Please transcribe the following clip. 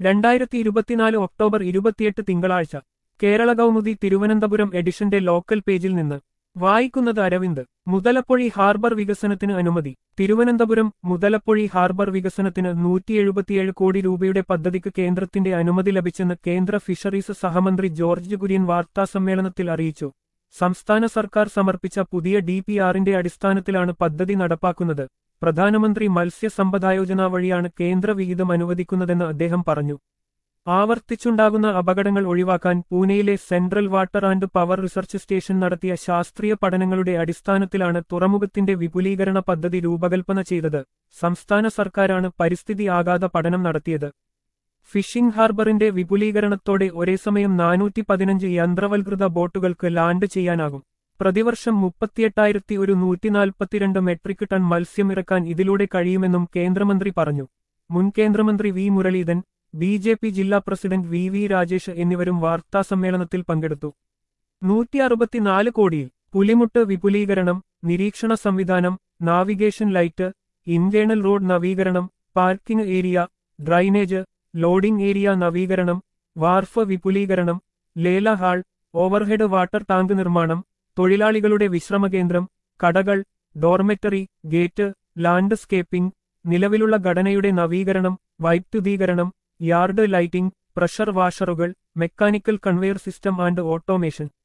2024 October 28 തിങ്കളാഴ്ച കേരള കൗമുദി തിരുവനന്തപുരം എഡിഷന്റെ local പേജിൽ നിന്ന് വായിക്കുന്നത് അരവിന്ദ്. മുതലപ്പൊഴി ഹാർബർ വികസനത്തിന് അനുമതി. തിരുവനന്തപുരം മുതലപ്പൊഴി ഹാർബർ വികസനത്തിന് 177 കോടി രൂപയുടെ പദ്ധതിക്ക് കേന്ദ്രത്തിന്റെ അനുമതി ലഭിച്ചെന്ന് കേന്ദ്ര ഫിഷറീസ് സഹമന്ത്രി ജോർജ് കുര്യൻ വാർത്താസമ്മേളനത്തിൽ അറിയിച്ചു. സംസ്ഥാന സർക്കാർ സമർപ്പിച്ച പുതിയ DPRന്റെ അടിസ്ഥാനത്തിലാണ് പദ്ധതി നടപ്പാക്കുന്നത്. പ്രധാനമന്ത്രി മത്സ്യ സമ്പദായോജന വഴിയാണ് കേന്ദ്ര വിഹിതം അനുവദിക്കുന്നതെന്ന് അദ്ദേഹം പറഞ്ഞു. ആവർത്തിച്ചുണ്ടാകുന്ന അപകടങ്ങൾ ഒഴിവാക്കാൻ പൂനെയിലെ central water and power research station നടത്തിയ ശാസ്ത്രീയ പഠനങ്ങളുടെ അടിസ്ഥാനത്തിലാണ് തുറമുഖത്തിന്റെ വിപുലീകരണ പദ്ധതി രൂപകൽപ്പന ചെയ്തത്. സംസ്ഥാന സർക്കാരാണ് പരിസ്ഥിതി ആഘാത പഠനം നടത്തിയത്. ഫിഷിംഗ് ഹാർബറിന്റെ വിപുലീകരണത്തോടെ ഒരേസമയം 415 യന്ത്രവൽകൃത ബോട്ടുകൾക്ക് ലാൻഡ് ചെയ്യാനാകും. പ്രതിവർഷം 38,142 മെട്രിക് ടൺ മത്സ്യം ഇറക്കാൻ ഇതിലൂടെ കഴിയുമെന്നും കേന്ദ്രമന്ത്രി പറഞ്ഞു. മുൻ കേന്ദ്രമന്ത്രി വി മുരളീധരൻ, BJP ജില്ലാ പ്രസിഡന്റ് VV രാജേഷ് എന്നിവരും വാർത്താസമ്മേളനത്തിൽ പങ്കെടുത്തു. 164 കോടിയിൽ പുലിമുട്ട് വിപുലീകരണം, നിരീക്ഷണ സംവിധാനം, നാവിഗേഷൻ ലൈറ്റ്, ഇന്റേണൽ റോഡ് നവീകരണം, parking area, drainage, loading area നവീകരണം, വാർഫ് വിപുലീകരണം, ലേല ഹാൾ, ഓവർഹെഡ് വാട്ടർ ടാങ്ക് നിർമ്മാണം, തൊഴിലാളികളുടെ വിശ്രമകേന്ദ്രം, കടകൾ, ഡോർമെറ്ററി, ഗേറ്റ്, ലാൻഡ്സ്കേപ്പിംഗ്, നിലവിലുള്ള ഘടനയുടെ നവീകരണം, വൈദ്യുതീകരണം, യാർഡ് ലൈറ്റിംഗ്, പ്രഷർ വാഷറുകൾ, mechanical conveyor system and automation.